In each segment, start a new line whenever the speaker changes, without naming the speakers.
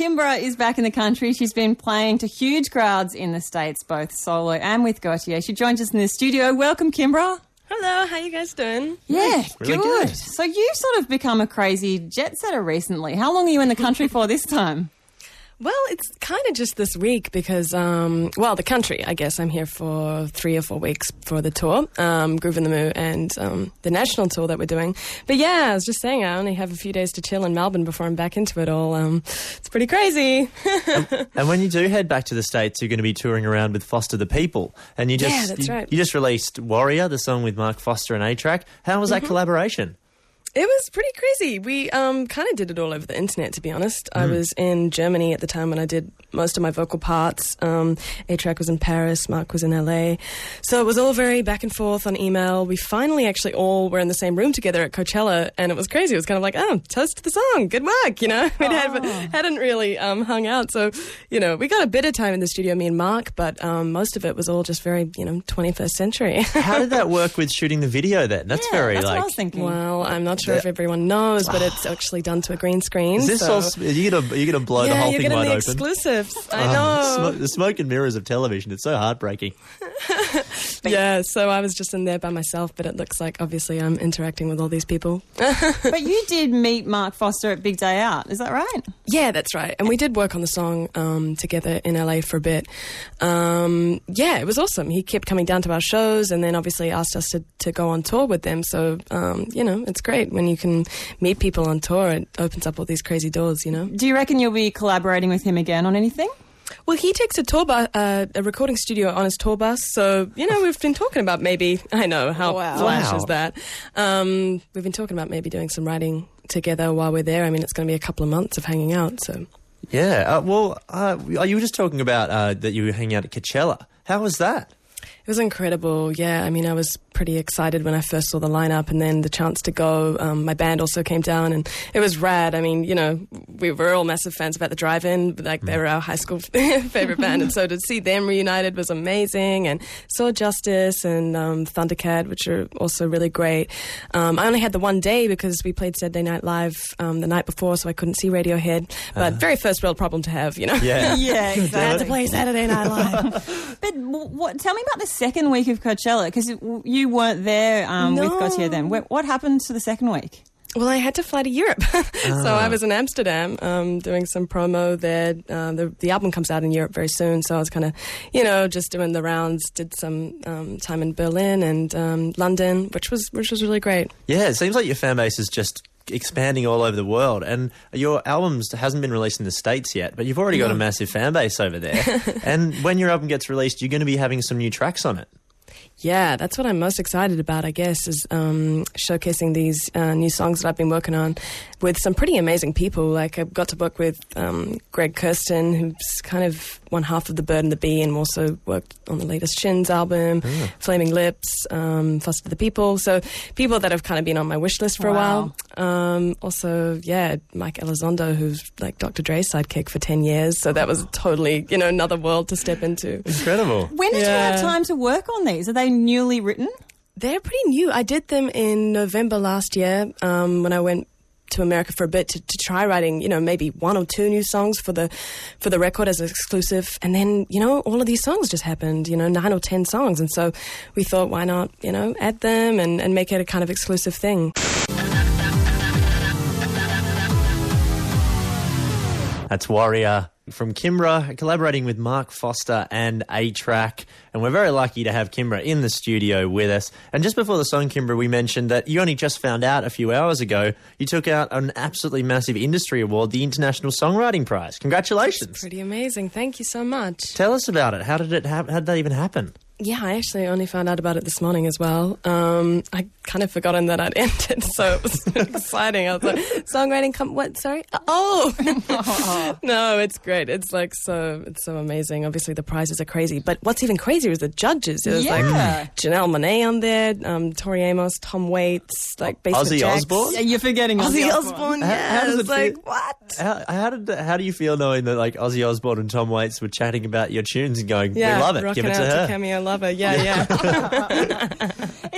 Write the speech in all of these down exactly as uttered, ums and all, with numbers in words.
Kimbra is back in the country. She's been playing to huge crowds in the States, both solo and with Gautier. She joins us in the studio. Welcome, Kimbra.
Hello, how you guys doing?
Yeah,
really
good.
good.
So you've sort of become a crazy jet setter recently. How long are you in the country for this time?
Well, it's kind of just this week because, um, well, the country, I guess. I'm here for three or four weeks for the tour, um, Groove in the Moo, and um, the national tour that we're doing. But yeah, I was just saying, I only have a few days to chill in Melbourne before I'm back into it all. Um, it's pretty crazy.
and, and when you do head back to the States, you're going to be touring around with Foster the People. And you just,
Yeah, that's
you,
right.
you just released Warrior, the song with Mark Foster and A-Track. How was that
Mm-hmm.
collaboration?
It was pretty crazy. We um, kind of did it all over the internet, to be honest. Mm. I was in Germany at the time when I did most of my vocal parts. Um, A-Track was in Paris, Mark was in L A. So it was all very back and forth on email. We finally actually all were in the same room together at Coachella, and it was crazy. It was kind of like, oh, toast to the song. Good work, you know? We had, hadn't really um, hung out. So, you know, we got a bit of time in the studio, me and Mark, but um, most of it was all just very, you know, twenty-first century.
How did that work with shooting the video then? That's
yeah,
very
that's
like...
what I was thinking.
Well, I'm not sure if everyone knows, but it's actually done to a green screen.
Is this
so.
all... You're going to you're gonna blow
yeah,
the whole
you're
thing
getting
wide
the
open?
exclusives. I
Oh,
know.
smoke, the smoke and mirrors of television. It's so heartbreaking.
Yeah, so I was just in there by myself, but it looks like obviously I'm interacting with all these people.
But you did meet Mark Foster at Big Day Out, is that right?
Yeah, that's right. And we did work on the song um, together in L A for a bit. Um, yeah, it was awesome. He kept coming down to our shows and then obviously asked us to, to go on tour with them. So, um, you know, it's great when you can meet people on tour. It opens up all these crazy doors, you know.
Do you reckon you'll be collaborating with him again on anything?
Well, he takes a tour bus, uh, a recording studio on his tour bus. So, you know, we've been talking about maybe, I know, how
Wow.
flash
Wow.
is that? Um, we've been talking about maybe doing some writing together while we're there. I mean, it's going to be a couple of months of hanging out, so...
Yeah. Uh, well, uh, you were just talking about uh, that you were hanging out at Coachella. How was that?
It was incredible, yeah. I mean, I was pretty excited when I first saw the lineup and then the chance to go. Um, my band also came down and it was rad. I mean, you know, we were all massive fans of At the Drive-In. Like, they were our high school favourite band. And so to see them reunited was amazing. And saw Justice and um, Thundercat, which are also really great. Um, I only had the one day because we played Saturday Night Live um, the night before, so I couldn't see Radiohead. But uh, very first world problem to have, you know?
Yeah.
Yeah, exactly.
I had to play Saturday Night Live.
But what, tell me about the second week of Coachella, because you weren't there um,
No.
with Gautier then. What, what happened to the second week?
Well, I had to fly to Europe.
Ah.
So I was in Amsterdam um, doing some promo there. Uh, the, the album comes out in Europe very soon, so I was kind of, you know, just doing the rounds, did some um, time in Berlin and um, London, which was which was really great.
Yeah, it seems like your fan base is just expanding all over the world, and your albums hasn't been released in the States yet, but you've already got a massive fan base over there. And when your album gets released, you're going to be having some new tracks on it.
Yeah, that's what I'm most excited about, I guess, is um, showcasing these uh, new songs that I've been working on with some pretty amazing people. Like, I got to work with um, Greg Kurstin, who's kind of one half of The Bird and the Bee, and also worked on the latest Shins album,
Oh.
Flaming Lips, um, Foster the People. So people that have kind of been on my wish list for
Wow.
a while. Um, also, yeah, Mike Elizondo, who's like Doctor Dre's sidekick for ten years. So that was totally, you know, another world to step into.
Incredible.
When did
Yeah.
you have time to work on these? Are they newly written?
They're pretty new. I did them in November last year um, when I went to America for a bit to, to try writing, you know, maybe one or two new songs for the for the record as an exclusive. And then, you know, all of these songs just happened, you know, nine or ten songs. And so we thought, why not, you know, add them and, and make it a kind of exclusive thing.
That's Warrior from Kimbra, collaborating with Mark Foster and A-Track. And we're very lucky to have Kimbra in the studio with us. And just before the song, Kimbra, we mentioned that you only just found out a few hours ago you took out an absolutely massive industry award, the International Songwriting Prize. Congratulations.
Pretty amazing. Thank you so much.
Tell us about it. How did it hap- how did that even happen?
Yeah, I actually only found out about it this morning as well. Um, I kind of forgotten that I'd entered, so it was exciting. I was like, songwriting, com- what, sorry? Oh! No, it's great. It's like so, it's so amazing. Obviously, the prizes are crazy. But what's even crazier is the judges. It was
Yeah.
like Janelle Monáe on there, um, Tori Amos, Tom Waits, like Basement
Ozzy
Jaxx.
Osbourne?
Yeah, you're forgetting
Ozzy
Ozzy
Osbourne,
How-
yeah.
how does
It's
it
like,
feel-
what?
How, how did how do you feel knowing that like Ozzy Osbourne and Tom Waits were chatting about your tunes and going,
Yeah,
we love it,
rocking
give it
out
to her?
Cameo Lover. Yeah, yeah.
It's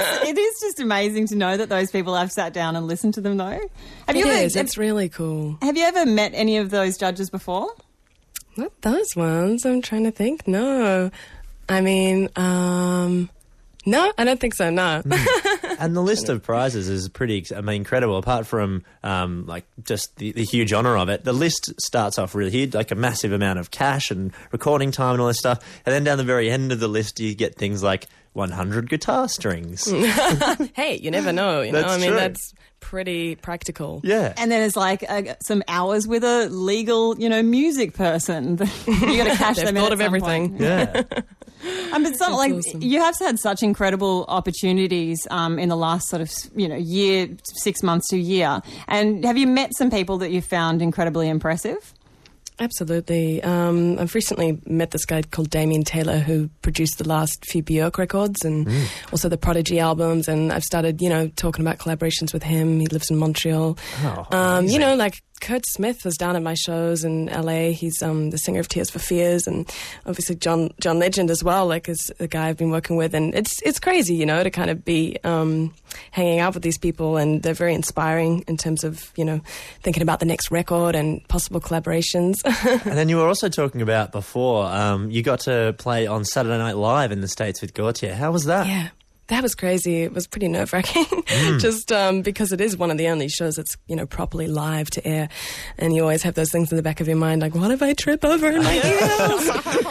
is, it is just amazing to know that those people have sat down and listened to them, though. Have
It
you ever,
is. It's really cool.
Have you ever met any of those judges before?
Not those ones. I'm trying to think. No. I mean, um... No, I don't think so, no.
And the list of prizes is pretty, I mean, incredible. Apart from, um, like, just the, the huge honour of it, the list starts off really huge, like a massive amount of cash and recording time and all this stuff. And then down the very end of the list, you get things like one hundred guitar strings.
Hey, you never know, you know?
That's
I mean,
true.
that's pretty practical.
Yeah.
And then there's like uh, some hours with a legal, you know, music person. You got to cash
They've
them in
thought
at
of
some
everything.
point.
Yeah.
Um, but some, like
awesome.
you have had such incredible opportunities um, in the last sort of you know year, six months to a year. And have you met some people that you found incredibly impressive?
Absolutely. Um, I've recently met this guy called Damien Taylor who produced the last few Björk records and
Mm.
also the Prodigy albums. And I've started, you know, talking about collaborations with him. He lives in Montreal.
Oh,
um, you
amazing.
know, like Kurt Smith was down at my shows in L A. He's um, the singer of Tears for Fears, and obviously John John Legend as well, like is the guy I've been working with. And it's it's crazy, you know, to kind of be um, hanging out with these people, and they're very inspiring in terms of, you know, thinking about the next record and possible collaborations.
And then you were also talking about before, um, you got to play on Saturday Night Live in the States with Gautier. How was that?
Yeah. That was crazy. It was pretty nerve-wracking, just um, because it is one of the only shows that's, you know, properly live to air. And you always have those things in the back of your mind, like, what if I trip over in my heels?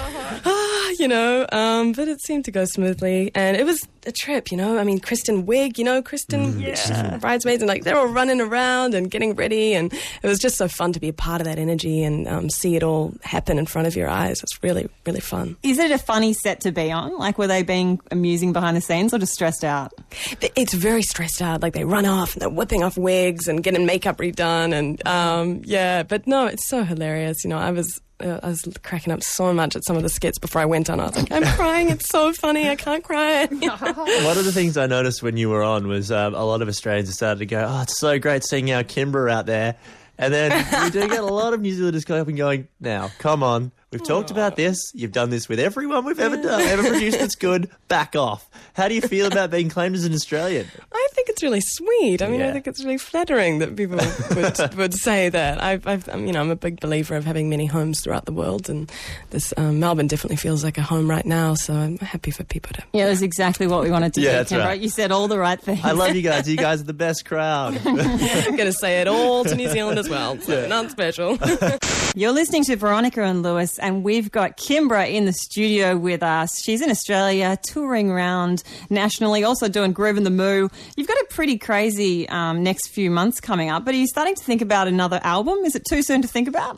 ah, you know, um, but it seemed to go smoothly. And it was a trip, you know. I mean, Kristen Wiig, you know, Kristen, she's from Bridesmaids, and like they're all running around and getting ready. And it was just so fun to be a part of that energy and um, see it all happen in front of your eyes. It's really, really fun.
Is it a funny set to be on? Like, were they being amusing behind the scenes or just stressed out?
It's very stressed out. Like they run off and they're whipping off wigs and getting makeup redone, and um, yeah. But no, it's so hilarious. You know, I was uh, I was cracking up so much at some of the skits before I went on. I was like, I'm crying. It's so funny. I can't cry.
One of the things I noticed when you were on was um, a lot of Australians started to go, oh, it's so great seeing our Kimbra out there. And then we do get a lot of New Zealanders coming up and going, now, come on. We've talked about this. You've done this with everyone we've ever done, ever produced that's good. Back off. How do you feel about being claimed as an Australian?
I think it's really sweet. I mean,
Yeah.
I think it's really flattering that people would would say that. I've, I've, I'm, you know, I'm a big believer of having many homes throughout the world, and this um, Melbourne definitely feels like a home right now. So I'm happy for people to.
Yeah, that's exactly what we wanted to
Yeah,
do,
that's
Kimbra.
right.
You said all the right things.
I love you guys. You guys are the best crowd.
I'm going to say it all to New Zealand as well. So not special.
You're listening to Veronica and Lewis, and we've got Kimbra in the studio with us. She's in Australia, touring around nationally, also doing Groove in the Moo. You've got a pretty crazy um, next few months coming up, but are you starting to think about another album? Is it too soon to think about?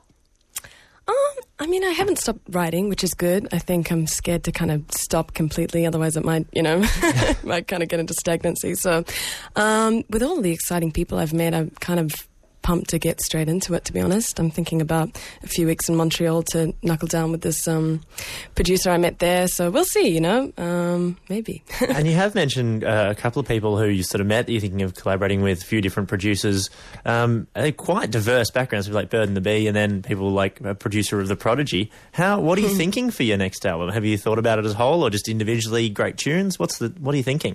Um, I mean, I haven't stopped writing, which is good. I think I'm scared to kind of stop completely, otherwise it might, you know, might kind of get into stagnancy. So, um, with all the exciting people I've met, I'm kind of pumped to get straight into it, to be honest. I'm thinking about a few weeks in Montreal to knuckle down with this um, producer I met there. So we'll see, you know, um, maybe.
And you have mentioned uh, a couple of people who you sort of met that you're thinking of collaborating with, a few different producers. Um, they're quite diverse backgrounds, people like Bird and the Bee, and then people like a producer of The Prodigy. How? What are you thinking for your next album? Have you thought about it as a whole or just individually great tunes? What's the? What are you thinking?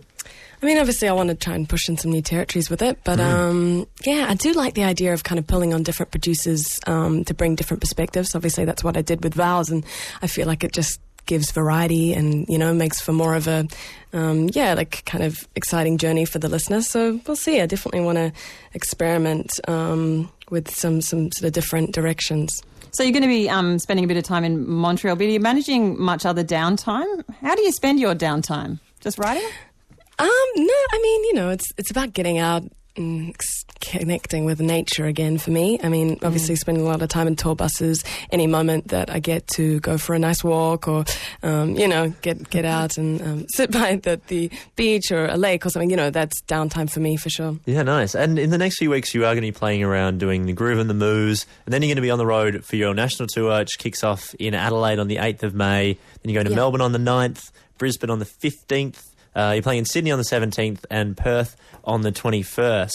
I mean, obviously I want to try and push in some new territories with it, but um, yeah, I do like the idea of kind of pulling on different producers um, to bring different perspectives. Obviously that's what I did with Vows, and I feel like it just gives variety and, you know, makes for more of a, um, yeah, like kind of exciting journey for the listener. So we'll see. I definitely want to experiment um, with some, some sort of different directions.
So you're going to be um, spending a bit of time in Montreal, but are you managing much other downtime? How do you spend your downtime? Just writing?
Um, no, I mean, you know, it's it's about getting out and ex- connecting with nature again for me. I mean, obviously spending a lot of time in tour buses, any moment that I get to go for a nice walk or, um, you know, get get out and um, sit by the, the beach or a lake or something, you know, that's downtime for me for sure.
Yeah, nice. And in the next few weeks, you are going to be playing around doing the Groove and the Moos, and then you're going to be on the road for your national tour, which kicks off in Adelaide on the eighth of May. Then you're going to
Yeah.
Melbourne on the ninth, Brisbane on the fifteenth. Uh, you're playing in Sydney on the seventeenth and Perth on the twenty-first.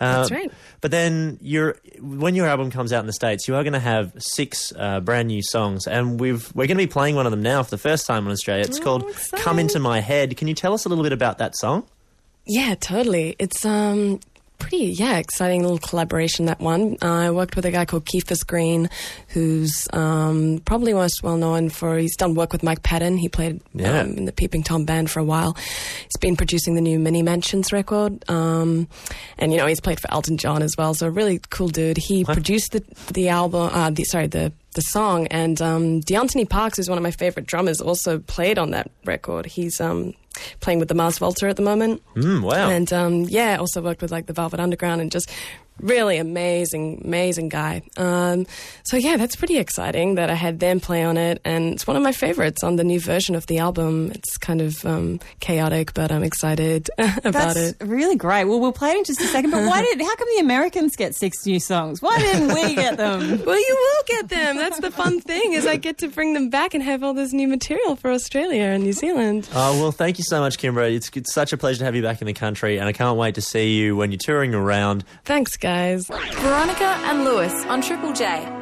Uh,
That's right.
But then you're, when your album comes out in the States, you are going to have six uh, brand new songs, and we've, we're going to be playing one of them now for the first time in Australia. It's
Oh,
called
exciting.
Come Into My Head. Can you tell us a little bit about that song?
Yeah, totally. It's um pretty, yeah, exciting little collaboration, that one. Uh, I worked with a guy called Keefus Green, who's um, probably most well known for, he's done work with Mike Patton. He played
Yeah.
um, in the Peeping Tom band for a while. He's been producing the new Mini Mansions record. Um, and, you know, he's played for Elton John as well. So a really cool dude. He produced the, the album, uh, the, sorry, the the song, and um, De'Anthony Parks, who's one of my favorite drummers, also played on that record. He's um, playing with the Mars Volta at the moment.
Mm, wow.
And um, yeah, also worked with like the Velvet Underground, and just really amazing, amazing guy. Um, so yeah, that's pretty exciting that I had them play on it, and it's one of my favorites on the new version of the album. It's kind of um, chaotic, but I'm excited about
That's
it.
really great. Well, we'll play it in just a second. But why did? How come the Americans get six new songs? Why didn't we get them?
Well, you will get them. That's the fun thing, is I get to bring them back and have all this new material for Australia and New Zealand.
Oh, well, thank you so much, Kimbra. It's, it's such a pleasure to have you back in the country, and I can't wait to see you when you're touring around.
Thanks, guys.
Veronica and Lewis on Triple J.